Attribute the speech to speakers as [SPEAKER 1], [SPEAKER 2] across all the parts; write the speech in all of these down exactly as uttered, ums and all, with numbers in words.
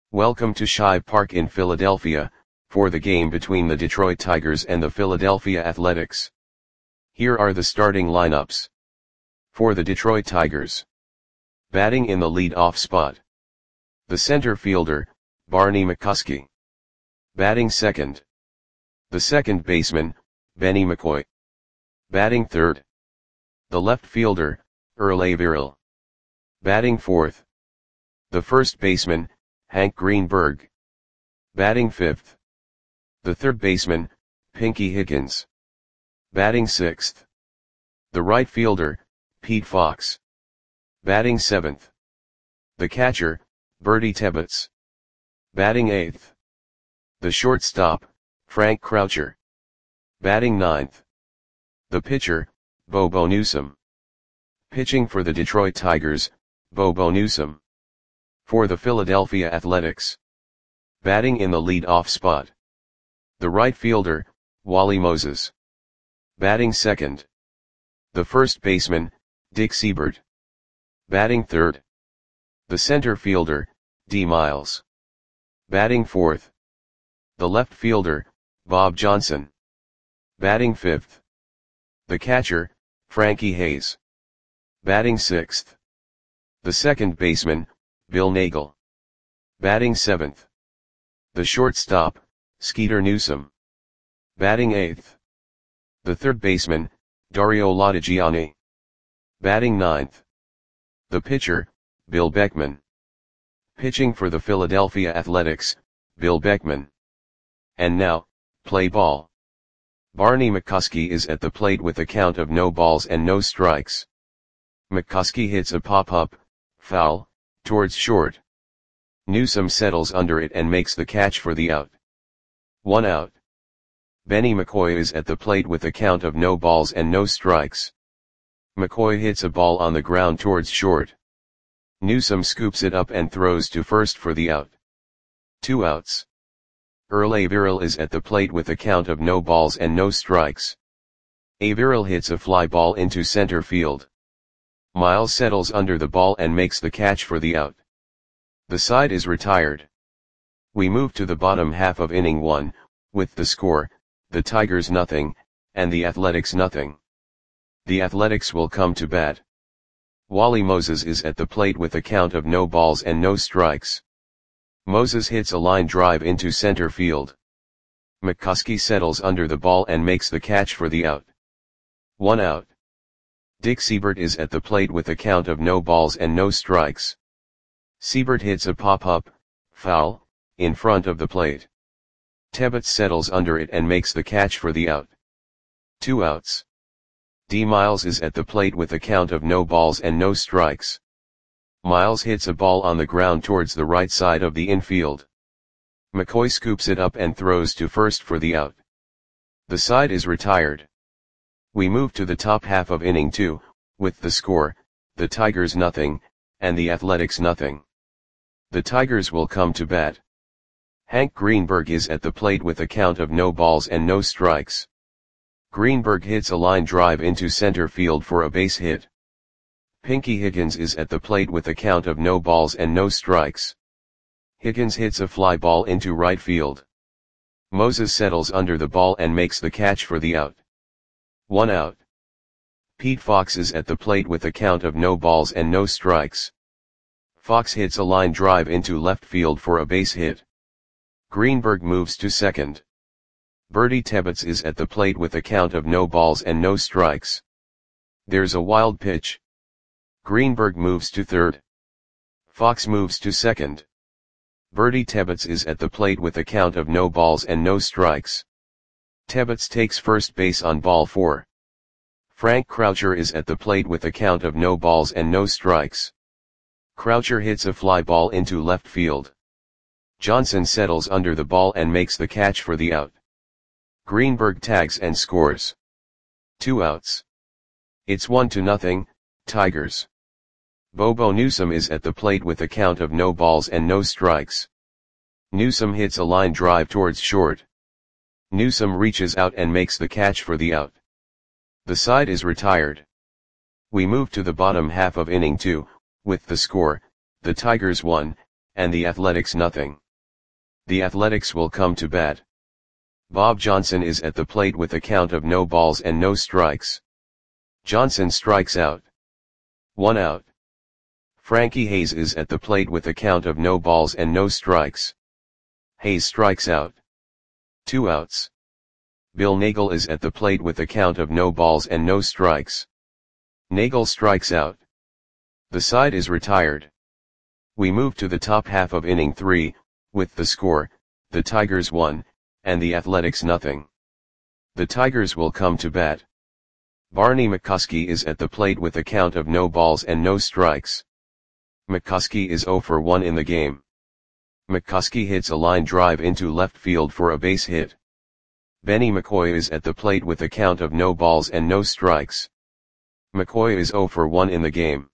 [SPEAKER 1] Welcome to Shive Park in Philadelphia, for the game between the Detroit Tigers and the Philadelphia Athletics. Here are the starting lineups. For the Detroit Tigers. Batting in the lead-off spot. The center fielder, Barney McCuskey. Batting second. The second baseman, Benny McCoy. Batting third. The left fielder, Earl Averill. Batting fourth. The first baseman, Hank Greenberg. Batting fifth. The third baseman, Pinky Higgins. Batting sixth. The right fielder, Pete Fox. Batting seventh. The catcher, Bertie Tebbetts. Batting eighth. The shortstop, Frank Croucher. Batting ninth. The pitcher, Bobo Newsom. Pitching for the Detroit Tigers, Bobo Newsom. For the Philadelphia Athletics. Batting in the lead-off spot. The right fielder, Wally Moses. Batting second. The first baseman, Dick Seibert. Batting third. The center fielder, D. Miles. Batting fourth. The left fielder, Bob Johnson. Batting fifth. The catcher, Frankie Hayes. Batting sixth. The second baseman, Bill Nagel. Batting seventh. The shortstop, Skeeter Newsom. Batting eighth. The third baseman, Dario Lodigiani. Batting ninth. The pitcher, Bill Beckman. Pitching for the Philadelphia Athletics, Bill Beckman. And now, play ball. Barney McCuskey is at the plate with a count of no balls and no strikes. McCuskey hits a pop-up, foul, towards short. Newsom settles under it and makes the catch for the out. One out. Benny McCoy is at the plate with a count of no balls and no strikes. McCoy hits a ball on the ground towards short. Newsom scoops it up and throws to first for the out. Two outs. Earl Averill is at the plate with a count of no balls and no strikes. Averill hits a fly ball into center field. Miles settles under the ball and makes the catch for the out. The side is retired. We move to the bottom half of inning one, with the score, the Tigers nothing, and the Athletics nothing. The Athletics will come to bat. Wally Moses is at the plate with a count of no balls and no strikes. Moses hits a line drive into center field. McCuskey settles under the ball and makes the catch for the out. One out. Dick Seibert is at the plate with a count of no balls and no strikes. Seibert hits a pop-up, foul, in front of the plate. Tebbetts settles under it and makes the catch for the out. Two outs. D. Miles is at the plate with a count of no balls and no strikes. Miles hits a ball on the ground towards the right side of the infield. McCoy scoops it up and throws to first for the out. The side is retired. We move to the top half of inning two, with the score, the Tigers nothing, and the Athletics nothing. The Tigers will come to bat. Hank Greenberg is at the plate with a count of no balls and no strikes. Greenberg hits a line drive into center field for a base hit. Pinky Higgins is at the plate with a count of no balls and no strikes. Higgins hits a fly ball into right field. Moses settles under the ball and makes the catch for the out. One out. Pete Fox is at the plate with a count of no balls and no strikes. Fox hits a line drive into left field for a base hit. Greenberg moves to second. Bertie Tebbetts is at the plate with a count of no balls and no strikes. There's a wild pitch. Greenberg moves to third. Fox moves to second. Bertie Tebbetts is at the plate with a count of no balls and no strikes. Tebbetts takes first base on ball four. Frank Croucher is at the plate with a count of no balls and no strikes. Croucher hits a fly ball into left field. Johnson settles under the ball and makes the catch for the out. Greenberg tags and scores. Two outs. It's one to nothing, Tigers. Bobo Newsom is at the plate with a count of no balls and no strikes. Newsom hits a line drive towards short. Newsom reaches out and makes the catch for the out. The side is retired. We move to the bottom half of inning two, with the score, the Tigers one, and the Athletics nothing. The Athletics will come to bat. Bob Johnson is at the plate with a count of no balls and no strikes. Johnson strikes out. One out. Frankie Hayes is at the plate with a count of no balls and no strikes. Hayes strikes out. Two outs. Bill Nagel is at the plate with a count of no balls and no strikes. Nagel strikes out. The side is retired. We move to the top half of inning three, with the score, the Tigers one, and the Athletics nothing. The Tigers will come to bat. Barney McCuskey is at the plate with a count of no balls and no strikes. McCuskey is zero for one in the game. McCuskey hits a line drive into left field for a base hit. Benny McCoy is at the plate with a count of no balls and no strikes. McCoy is zero for one in the game.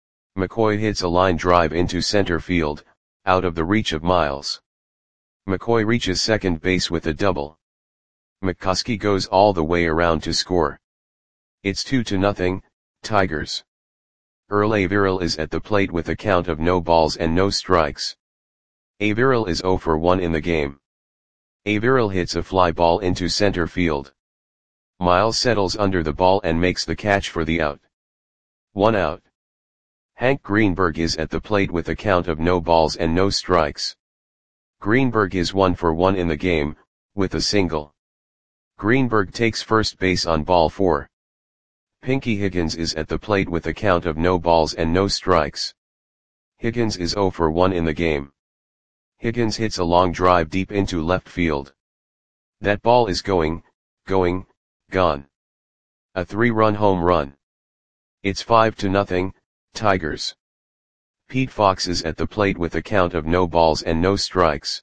[SPEAKER 1] McCoy hits a line drive into center field, out of the reach of Miles. McCoy reaches second base with a double. McCuskey goes all the way around to score. It's two to nothing, Tigers. Earl Averill is at the plate with a count of no balls and no strikes. Averill is zero for one in the game. Averill hits a fly ball into center field. Miles settles under the ball and makes the catch for the out. One out. Hank Greenberg is at the plate with a count of no balls and no strikes. Greenberg is one for one in the game, with a single. Greenberg takes first base on ball four. Pinky Higgins is at the plate with a count of no balls and no strikes. Higgins is zero for one in the game. Higgins hits a long drive deep into left field. That ball is going, going, gone. A three-run home run. It's five to nothing, Tigers. Pete Fox is at the plate with a count of no balls and no strikes.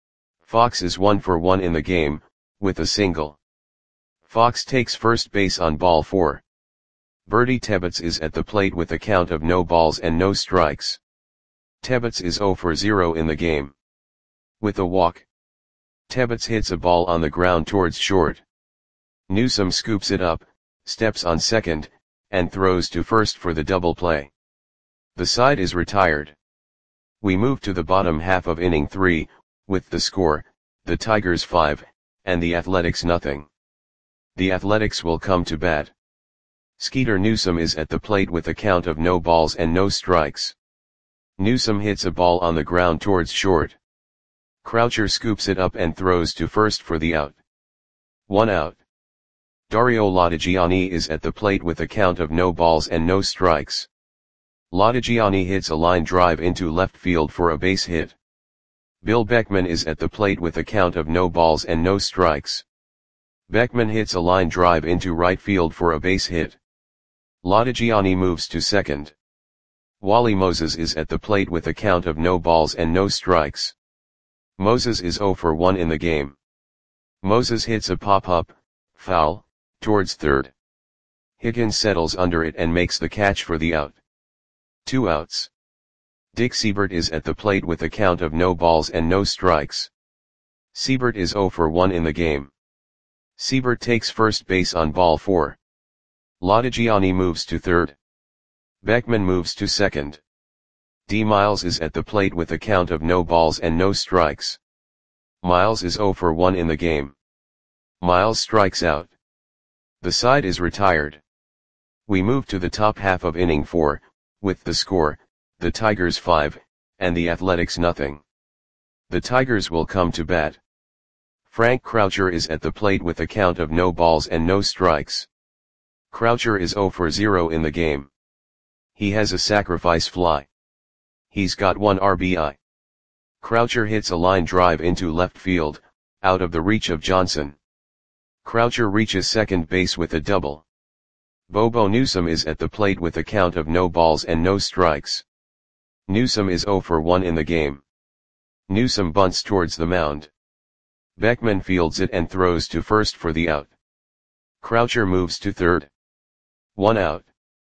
[SPEAKER 1] Fox is one for one in the game, with a single. Fox takes first base on ball four. Bertie Tebbets is at the plate with a count of no balls and no strikes. Tebbets is zero for zero in the game. With a walk. Tebbets hits a ball on the ground towards short. Newsome scoops it up, steps on second, and throws to first for the double play. The side is retired. We move to the bottom half of inning three, with the score, the Tigers five, and the Athletics nothing. The Athletics will come to bat. Skeeter Newsome is at the plate with a count of no balls and no strikes. Newsome hits a ball on the ground towards short. Croucher scoops it up and throws to first for the out. One out. Dario Latigiani is at the plate with a count of no balls and no strikes. Latigiani hits a line drive into left field for a base hit. Bill Beckman is at the plate with a count of no balls and no strikes. Beckman hits a line drive into right field for a base hit. Latigiani moves to second. Wally Moses is at the plate with a count of no balls and no strikes. Moses is zero for one in the game. Moses hits a pop-up, foul, towards third. Higgins settles under it and makes the catch for the out. Two outs. Dick Siebert is at the plate with a count of no balls and no strikes. Siebert is zero for one in the game. Siebert takes first base on ball four. Latigiani moves to third. Beckman moves to second. D. Miles is at the plate with a count of no balls and no strikes. Miles is zero for one in the game. Miles strikes out. The side is retired. We move to the top half of inning four, with the score, the Tigers five, and the Athletics nothing. The Tigers will come to bat. Frank Croucher is at the plate with a count of no balls and no strikes. Croucher is zero for zero in the game. He has a sacrifice fly. He's got one R B I. Croucher hits a line drive into left field, out of the reach of Johnson. Croucher reaches second base with a double. Bobo Newsome is at the plate with a count of no balls and no strikes. Newsome is zero for one in the game. Newsome bunts towards the mound. Beckman fields it and throws to first for the out. Croucher moves to third. One out.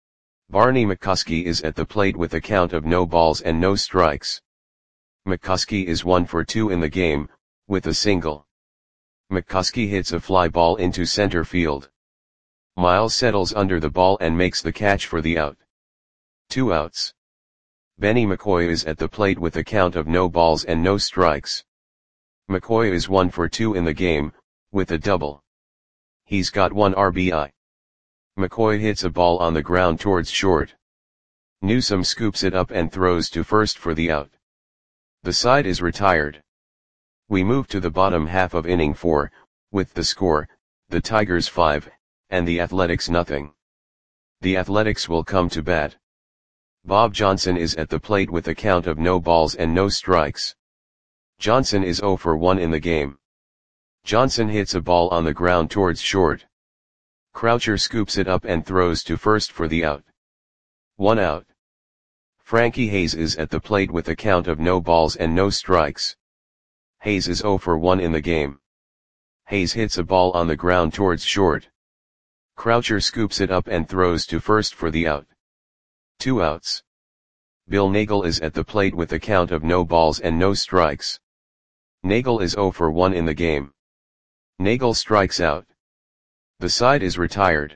[SPEAKER 1] Barney McCuskey is at the plate with a count of no balls and no strikes. McCuskey is one for two in the game, with a single. McCuskey hits a fly ball into center field. Miles settles under the ball and makes the catch for the out. Two outs. Benny McCoy is at the plate with a count of no balls and no strikes. McCoy is one for two in the game, with a double. He's got one R B I. McCoy hits a ball on the ground towards short. Newsome scoops it up and throws to first for the out. The side is retired. We move to the bottom half of inning four, with the score, the Tigers five, and the Athletics nothing. The Athletics will come to bat. Bob Johnson is at the plate with a count of no balls and no strikes. Johnson is zero for one in the game. Johnson hits a ball on the ground towards short. Croucher scoops it up and throws to first for the out. One out. Frankie Hayes is at the plate with a count of no balls and no strikes. Hayes is zero for one in the game. Hayes hits a ball on the ground towards short. Croucher scoops it up and throws to first for the out. Two outs. Bill Nagel is at the plate with a count of no balls and no strikes. Nagel is zero for one in the game. Nagel strikes out. The side is retired.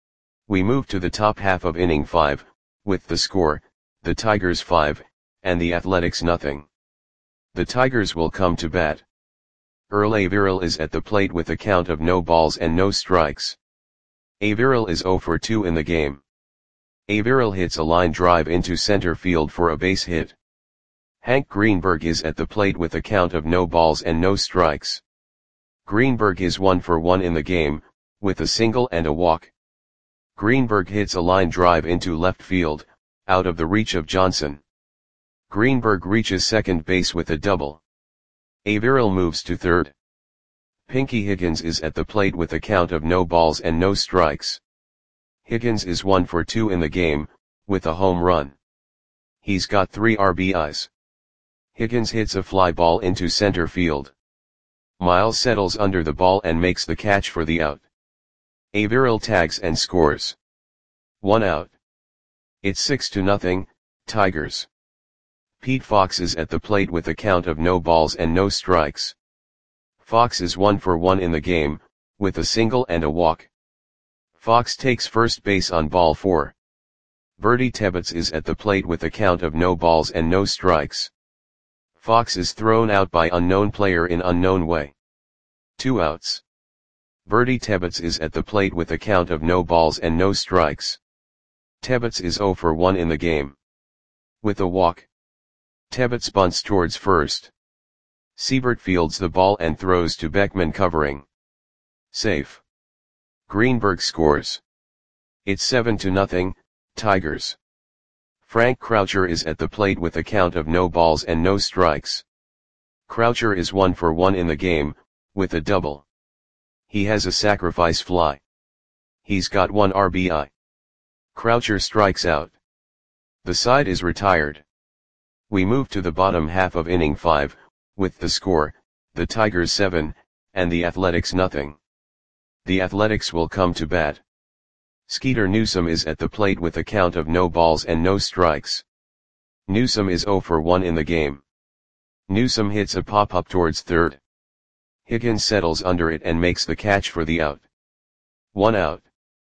[SPEAKER 1] We move to the top half of inning five, with the score, the Tigers five, and the Athletics nothing. The Tigers will come to bat. Earl Averill is at the plate with a count of no balls and no strikes. Averill is zero for two in the game. Averill hits a line drive into center field for a base hit. Hank Greenberg is at the plate with a count of no balls and no strikes. Greenberg is one for one in the game, with a single and a walk. Greenberg hits a line drive into left field, out of the reach of Johnson. Greenberg reaches second base with a double. Averill moves to third. Pinky Higgins is at the plate with a count of no balls and no strikes. Higgins is one for two in the game, with a home run. He's got three R B Is. Higgins hits a fly ball into center field. Miles settles under the ball and makes the catch for the out. Averill tags and scores. One out. It's six to nothing, Tigers. Pete Fox is at the plate with a count of no balls and no strikes. Fox is one for one in the game, with a single and a walk. Fox takes first base on ball four. Bertie Tebbetts is at the plate with a count of no balls and no strikes. Fox is thrown out by unknown player in unknown way. Two outs. Bertie Tebbetts is at the plate with a count of no balls and no strikes. Tebbetts is zero for one in the game. With a walk. Tebbetts bunts towards first. Siebert fields the ball and throws to Beckman covering. Safe. Greenberg scores. It's seven to nothing, Tigers. Frank Croucher is at the plate with a count of no balls and no strikes. Croucher is one for one in the game, with a double. He has a sacrifice fly. He's got one R B I. Croucher strikes out. The side is retired. We move to the bottom half of inning five, with the score, the Tigers seven, and the Athletics nothing. The Athletics will come to bat. Skeeter Newsome is at the plate with a count of no balls and no strikes. Newsome is zero for one in the game. Newsome hits a pop-up towards third. Higgins settles under it and makes the catch for the out. One out.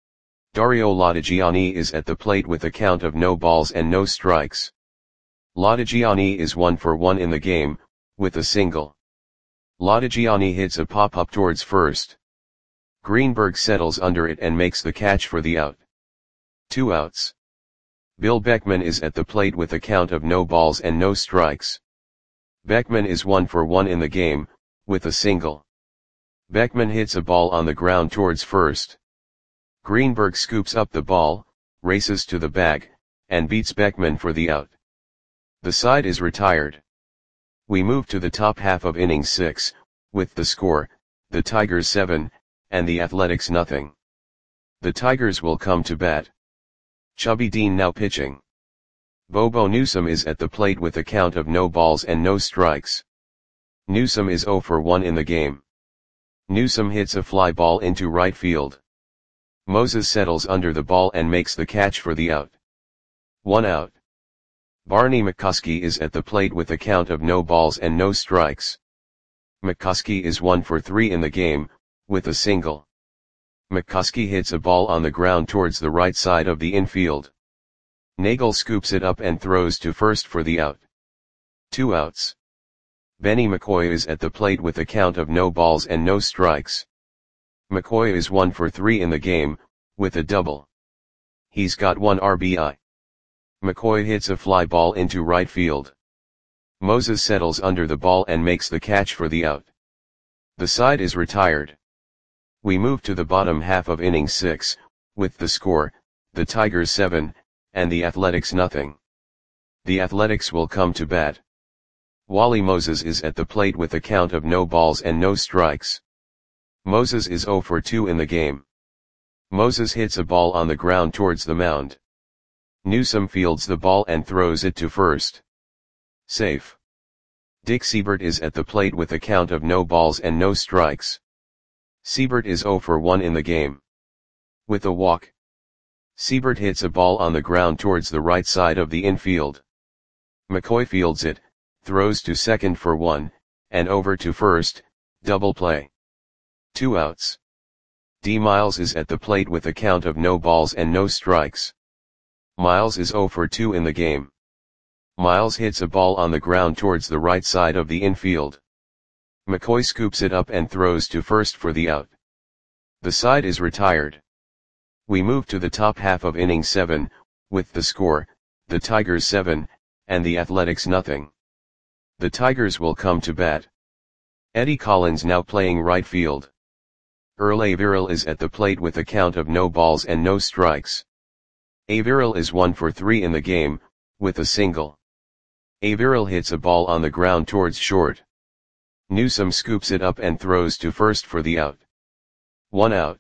[SPEAKER 1] Dario Latigiani is at the plate with a count of no balls and no strikes. Latigiani is one for one in the game, with a single. Latigiani hits a pop-up towards first. Greenberg settles under it and makes the catch for the out. Two outs. Bill Beckman is at the plate with a count of no balls and no strikes. Beckman is one for one in the game, with a single. Beckman hits a ball on the ground towards first. Greenberg scoops up the ball, races to the bag, and beats Beckman for the out. The side is retired. We move to the top half of inning six, with the score, the Tigers seven, and the Athletics nothing. The Tigers will come to bat. Chubby Dean now pitching. Bobo Newsome is at the plate with a count of no balls and no strikes. Newsome is zero for one in the game. Newsome hits a fly ball into right field. Moses settles under the ball and makes the catch for the out. One out. Barney McCuskey is at the plate with a count of no balls and no strikes. McCuskey is one for three in the game, with a single. McCuskey hits a ball on the ground towards the right side of the infield. Nagel scoops it up and throws to first for the out. Two outs. Benny McCoy is at the plate with a count of no balls and no strikes. McCoy is one for three in the game, with a double. He's got one R B I. McCoy hits a fly ball into right field. Moses settles under the ball and makes the catch for the out. The side is retired. We move to the bottom half of inning six, with the score, the Tigers seven, and the Athletics nothing. The Athletics will come to bat. Wally Moses is at the plate with a count of no balls and no strikes. Moses is zero for two in the game. Moses hits a ball on the ground towards the mound. Newsome fields the ball and throws it to first. Safe. Dick Siebert is at the plate with a count of no balls and no strikes. Siebert is zero for one in the game. With a walk. Siebert hits a ball on the ground towards the right side of the infield. McCoy fields it, throws to second for one, and over to first, double play. Two outs. D. Miles is at the plate with a count of no balls and no strikes. Miles is zero for two in the game. Miles hits a ball on the ground towards the right side of the infield. McCoy scoops it up and throws to first for the out. The side is retired. We move to the top half of inning seven, with the score, the Tigers seven, and the Athletics nothing. The Tigers will come to bat. Eddie Collins now playing right field. Earl Averill is at the plate with a count of no balls and no strikes. Averill is one for three in the game, with a single. Averill hits a ball on the ground towards short. Newsome scoops it up and throws to first for the out. One out.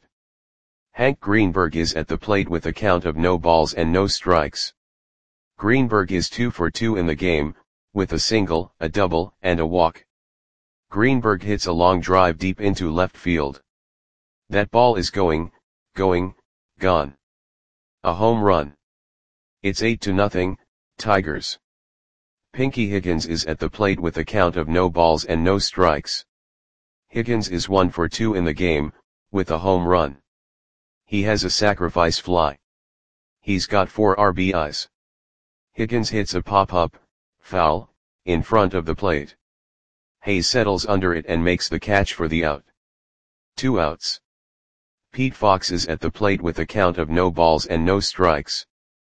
[SPEAKER 1] Hank Greenberg is at the plate with a count of no balls and no strikes. Greenberg is two for two in the game, with a single, a double, and a walk. Greenberg hits a long drive deep into left field. That ball is going, going, gone. A home run. It's eight to nothing, Tigers. Pinky Higgins is at the plate with a count of no balls and no strikes. Higgins is one for two in the game, with a home run. He has a sacrifice fly. He's got four R B Is. Higgins hits a pop-up, foul, in front of the plate. Hayes settles under it and makes the catch for the out. Two outs. Pete Fox is at the plate with a count of no balls and no strikes.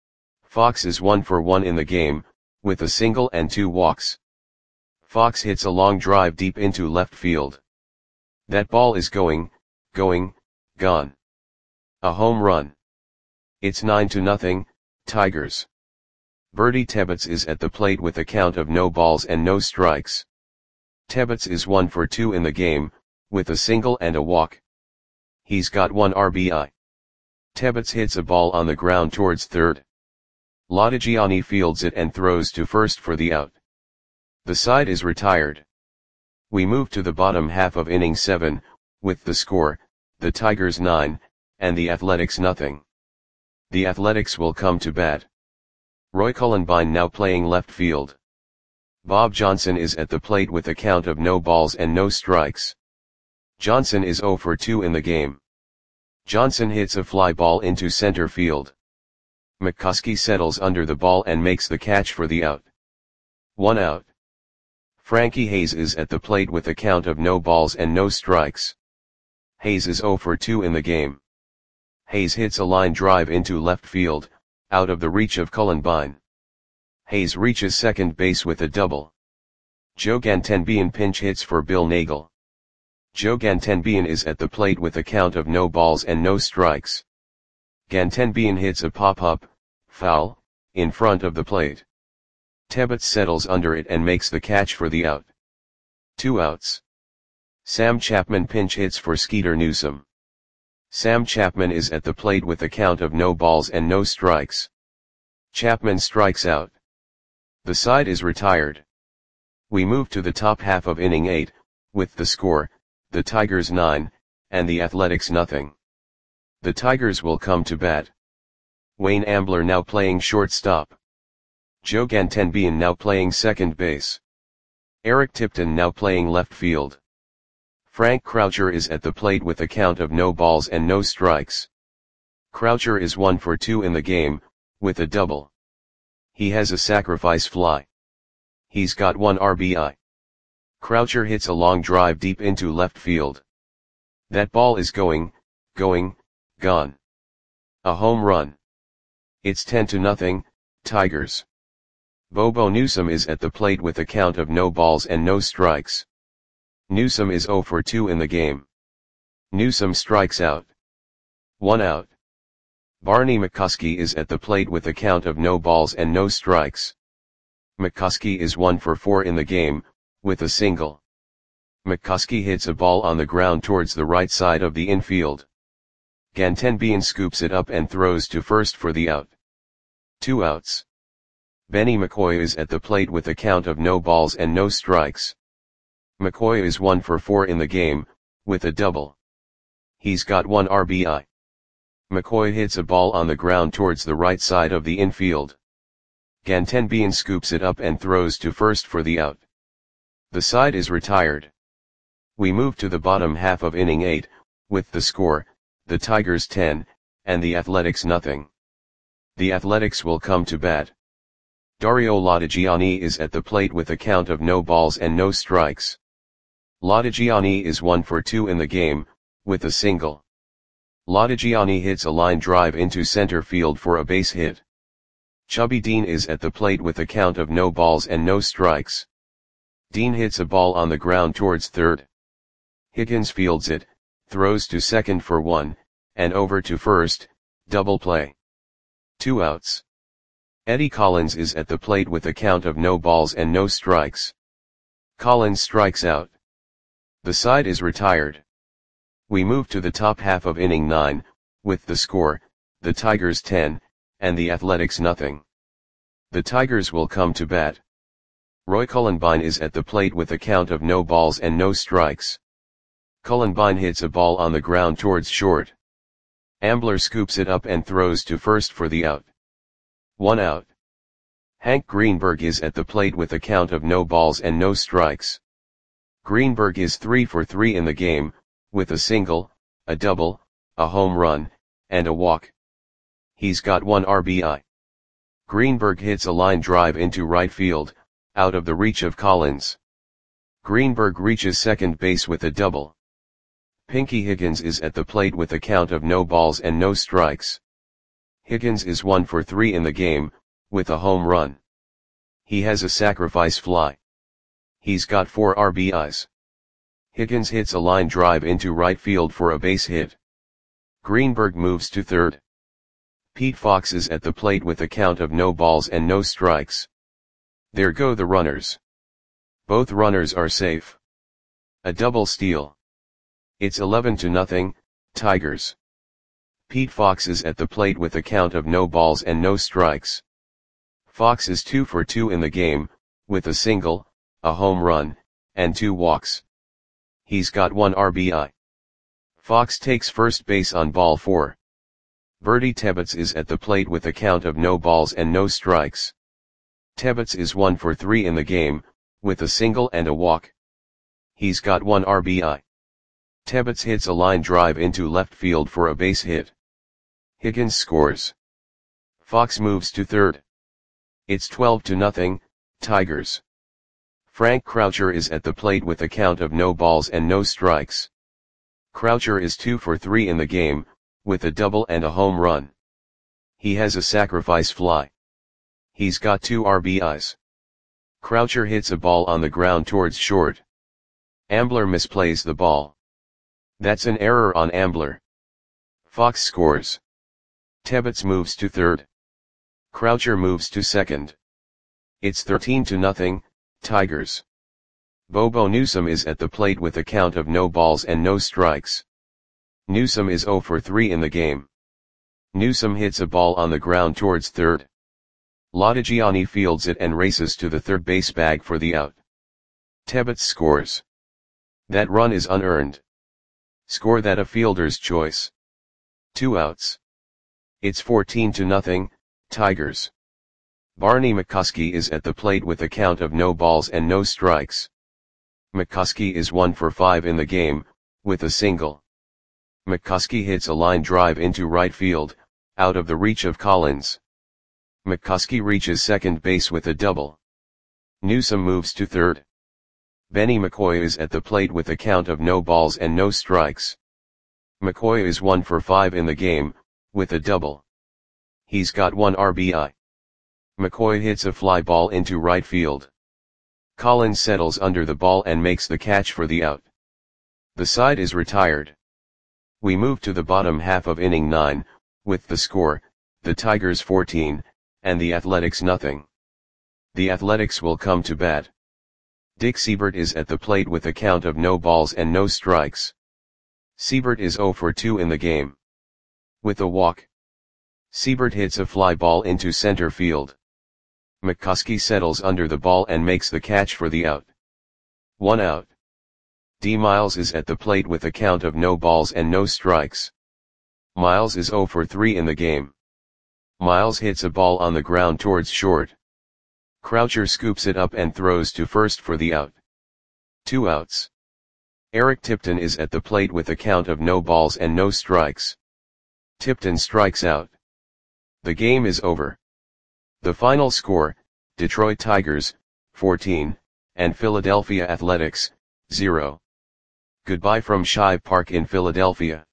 [SPEAKER 1] Fox is one for one in the game, with a single and two walks. Fox hits a long drive deep into left field. That ball is going, going, gone. A home run. It's nine to nothing, Tigers. Bertie Tebbetts is at the plate with a count of no balls and no strikes. Tebbetts is one for two in the game, with a single and a walk. He's got one R B I. Tebbetts hits a ball on the ground towards third. Lodigiani fields it and throws to first for the out. The side is retired. We move to the bottom half of inning seven, with the score, the Tigers nine, and the Athletics nothing. The Athletics will come to bat. Roy Cullenbine now playing left field. Bob Johnson is at the plate with a count of no balls and no strikes. Johnson is zero for two in the game. Johnson hits a fly ball into center field. McCuskey settles under the ball and makes the catch for the out. One out. Frankie Hayes is at the plate with a count of no balls and no strikes. Hayes is zero for two in the game. Hayes hits a line drive into left field, out of the reach of Cullenbine. Hayes reaches second base with a double. Joe Gantenbean pinch hits for Bill Nagel. Joe Gantenbean is at the plate with a count of no balls and no strikes. Gantenbean hits a pop-up, foul, in front of the plate. Tebbetts settles under it and makes the catch for the out. Two outs. Sam Chapman pinch hits for Skeeter Newsome. Sam Chapman is at the plate with a count of no balls and no strikes. Chapman strikes out. The side is retired. We move to the top half of inning eight, with the score, the Tigers nine, and the Athletics nothing. The Tigers will come to bat. Wayne Ambler now playing shortstop. Joe Gantenbean now playing second base. Eric Tipton now playing left field. Frank Croucher is at the plate with a count of no balls and no strikes. Croucher is one for two in the game, with a double. He has a sacrifice fly. He's got one R B I. Croucher hits a long drive deep into left field. That ball is going, going, gone. A home run. It's ten to nothing, Tigers. Bobo Newsome is at the plate with a count of no balls and no strikes. Newsome is zero for two in the game. Newsome strikes out. One out. Barney McCuskey is at the plate with a count of no balls and no strikes. McCuskey is one for four in the game, with a single. McCuskey hits a ball on the ground towards the right side of the infield. Gantenbein scoops it up and throws to first for the out. Two outs. Benny McCoy is at the plate with a count of no balls and no strikes. McCoy is one for four in the game, with a double. He's got one R B I. McCoy hits a ball on the ground towards the right side of the infield. Gantenbein scoops it up and throws to first for the out. The side is retired. We move to the bottom half of inning eight, with the score, the Tigers ten, and the Athletics nothing. The Athletics will come to bat. Dario Latigiani is at the plate with a count of no balls and no strikes. Latigiani is one for two in the game, with a single. Latigiani hits a line drive into center field for a base hit. Chubby Dean is at the plate with a count of no balls and no strikes. Dean hits a ball on the ground towards third. Higgins fields it, throws to second for one, and over to first, double play. Two outs. Eddie Collins is at the plate with a count of no balls and no strikes. Collins strikes out. The side is retired. We move to the top half of inning nine, with the score, the Tigers ten, and the Athletics nothing. The Tigers will come to bat. Roy Cullenbine is at the plate with a count of no balls and no strikes. Cullenbine hits a ball on the ground towards short. Ambler scoops it up and throws to first for the out. One out. Hank Greenberg is at the plate with a count of no balls and no strikes. Greenberg is three for three in the game, with a single, a double, a home run, and a walk. He's got one R B I. Greenberg hits a line drive into right field, out of the reach of Collins. Greenberg reaches second base with a double. Pinky Higgins is at the plate with a count of no balls and no strikes. Higgins is one for three in the game, with a home run. He has a sacrifice fly. He's got four R B Is. Higgins hits a line drive into right field for a base hit. Greenberg moves to third. Pete Fox is at the plate with a count of no balls and no strikes. There go the runners. Both runners are safe. A double steal. It's eleven to nothing, Tigers. Pete Fox is at the plate with a count of no balls and no strikes. Fox is two for two in the game, with a single, a home run, and two walks. He's got one R B I. Fox takes first base on ball four. Bertie Tebbets is at the plate with a count of no balls and no strikes. Tebbets is one for three in the game, with a single and a walk. He's got one R B I. Tebbets hits a line drive into left field for a base hit. Higgins scores. Fox moves to third. It's twelve to nothing, Tigers. Frank Croucher is at the plate with a count of no balls and no strikes. Croucher is two for three in the game, with a double and a home run. He has a sacrifice fly. He's got two R B Is. Croucher hits a ball on the ground towards short. Ambler misplays the ball. That's an error on Ambler. Fox scores. Tebbets moves to third. Croucher moves to second. It's thirteen to nothing, Tigers. Bobo Newsome is at the plate with a count of no balls and no strikes. Newsome is zero for three in the game. Newsome hits a ball on the ground towards third. Latigiani fields it and races to the third base bag for the out. Tebbets scores. That run is unearned. Score that a fielder's choice. Two outs. It's fourteen to nothing, Tigers. Barney McCuskey is at the plate with a count of no balls and no strikes. McCuskey is one for five in the game, with a single. McCuskey hits a line drive into right field, out of the reach of Collins. McCoskey reaches second base with a double. Newsom moves to third. Benny McCoy is at the plate with a count of no balls and no strikes. McCoy is one for five in the game, with a double. He's got one R B I. McCoy hits a fly ball into right field. Collins settles under the ball and makes the catch for the out. The side is retired. We move to the bottom half of inning nine, with the score, the Tigers fourteen, and the Athletics nothing. The Athletics will come to bat. Dick Seibert is at the plate with a count of no balls and no strikes. Seibert is zero for two in the game. With a walk, Seibert hits a fly ball into center field. McCoskey settles under the ball and makes the catch for the out. One out. D. Miles is at the plate with a count of no balls and no strikes. Miles is zero for three in the game. Miles hits a ball on the ground towards short. Croucher scoops it up and throws to first for the out. Two outs. Eric Tipton is at the plate with a count of no balls and no strikes. Tipton strikes out. The game is over. The final score, Detroit Tigers, fourteen, and Philadelphia Athletics, zero. Goodbye from Shive Park in Philadelphia.